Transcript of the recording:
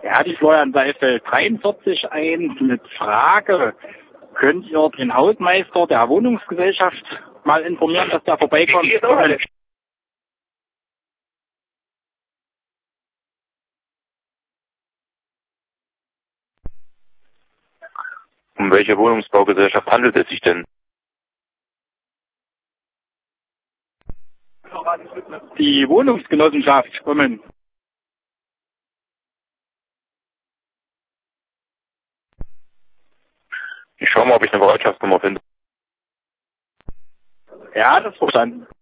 Ja, die Florian Seifeld 43.1 mit Frage. Könnt ihr den Hausmeister der Wohnungsgesellschaft mal informieren, dass der vorbeikommt? Um welche Wohnungsbaugesellschaft handelt es sich denn? Die Wohnungsgenossenschaft kommen. Ich schaue mal, ob ich eine Bereitschaftsnummer finde. Ja, das ist verstanden.